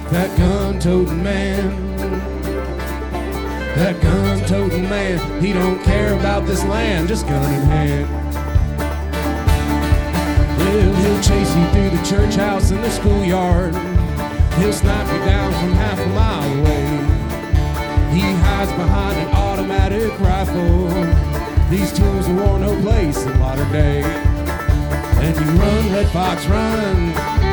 That gun-toting man. That gun-toting man, he don't care about this land, just gun in hand. Well, he'll chase you through the church house and the schoolyard. He'll snipe you down from half a mile away. He hides behind an automatic rifle. These tools are worn no place in modern day. And you run, Red Fox, run.